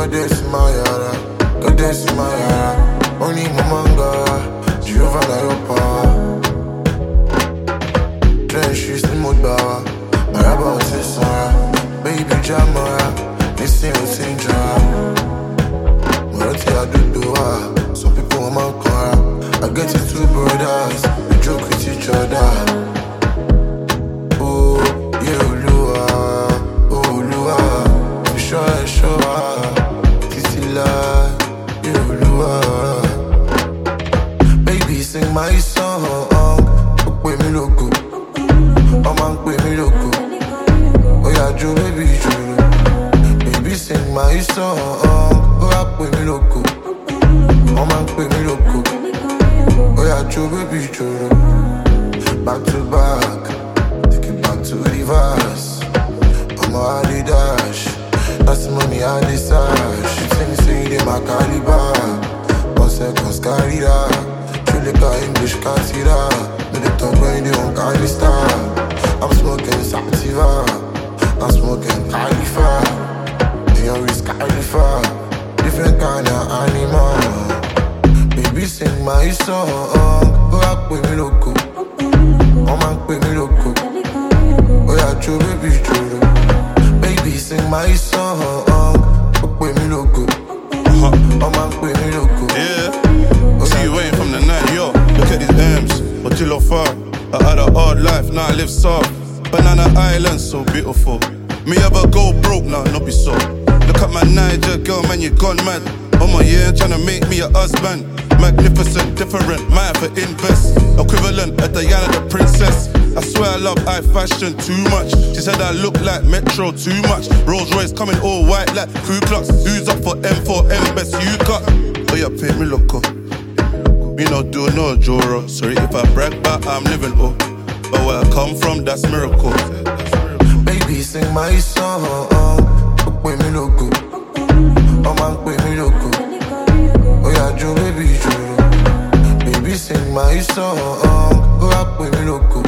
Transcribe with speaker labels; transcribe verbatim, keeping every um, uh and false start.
Speaker 1: Goddess in my yara, goddess in my yara. Only Mamanga, Jehovah na your power. Trench is the mood bawa, my rabba was a Sarah. Baby Jamara, listen to Sindra. Morati I do doa, some people want my car. I get it two brothers, we joke with each other. Oh, yeah, Lua, oh, Lua, for sure, sure. Titila, yeah, Lua. Baby, sing my song, with me loco. Oh, man, with me loco. Oh, yeah, Joe, baby, Joe. Baby, sing my song, oh, rap with me loco. Oh, man, with me loco. Oh, yeah, Joe, baby, Joe. Back to back, take it back to reverse. I'm a hardy dash, that's the money I decide. She tell me say they my caliber. One second, scary da. Truly got English, can't see that. No, they talk when they won't carry star. I'm smoking Sativa, I'm smoking Khalifa. They on risk Khalifa, different kind of animal. Baby, sing my song, oh, rap with me loco. Oh, man, with me loco. Oh, yeah, Joe, baby, Joe. Baby, sing my song, oh, with me loco. Oh, man, with me loco.
Speaker 2: Yeah, see you waiting from the night, yo. Look at these M's, what you look for? I had a hard life, now I live soft. Banana Island, so beautiful. Me ever go broke, now nah, not be so. Look at my Niger girl, man, you gone mad. Oh my yeah, tryna make me a husband. Magnificent, different, man for invest. Equivalent of Diana the princess. I swear I love high fashion too much. She said I look like Metro too much. Rolls Royce coming all white like Ku Klux. Who's up for M four M best you got? Oh yeah, pay me loco. Me no do no Joro. Sorry if I brag, but I'm living oh. But where I come from, that's miracle.
Speaker 1: Baby, sing my song, oh, with me loco. Oh man, with me loco. Oh yeah, Joe, baby, Joe. Baby, sing my song, oh, rap with me loco.